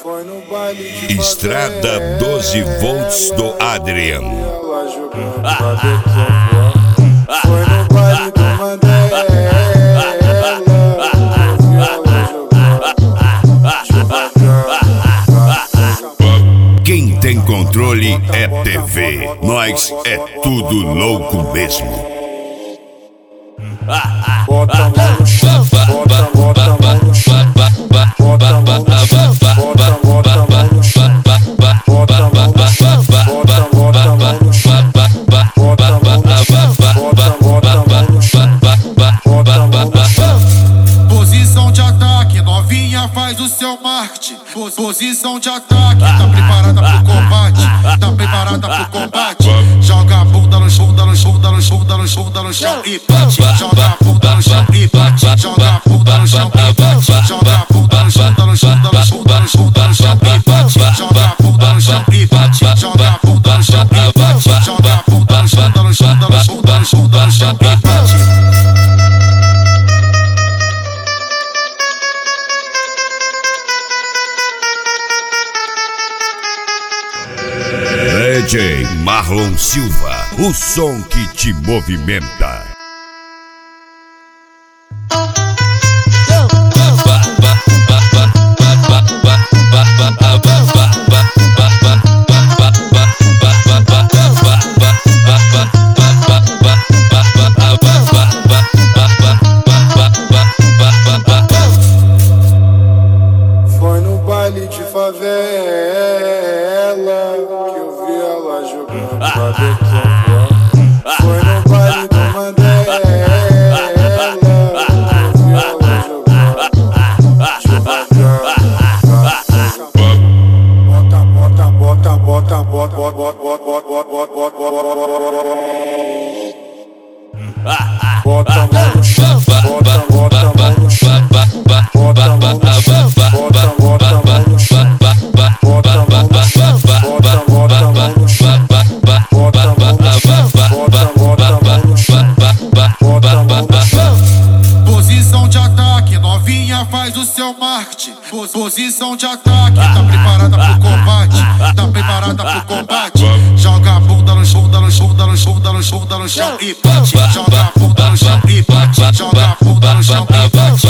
Estrada 12 volts do Adrian. Foi no baile do Mandela. Quem tem controle é TV. Nós é tudo louco mesmo. Bota a mão no chão, bota a mão no chão, bota a mão no chão, bota a mão no chão, bota a mão no chão, bota a mão no chão, bota a mão no chão, bota a mão no chão, bota a mão no chão. Posição de ataque, novinha faz o seu marketing. Posição de ataque, tá preparada pro combate, tá preparada pro combate. Joga a bunda no chão, no chão, no chão, no chão, no chão e bate. Joga a bunda no chão e bate. Joga a bunda no chão e bate. Joga a bunda no chão, no chão, no chão, no chão, no chão e bate. Joga a bunda no chão e bate. Joga a bunda no chão e bate. Joga a bunda no chão, no chão, no chão, no chão, no chão e bate. DJ Marlon Silva, o som que te movimenta. Foi no baile de favela que eu vi ela jogando pra Foi no baile do Mandela que eu vi ela jogando. Bota, bota, bota, bota, bota, bota a mão no chão, bota a mão no chão, bota a mão no chão, bota a mão no chão, bota a mão no chão, bota a mão no chão, bota a mão no chão, bota a mão no chão, bota a mão no chão. Posição de ataque, novinha faz o seu marketing. Posição de ataque, tá preparada pro combate, tá preparada pro combate. Joga a bunda no chão, no chão, no chão, no chão, no chão e bate. Joga a bunda no chão e bate. Joga a bunda no chão e bate.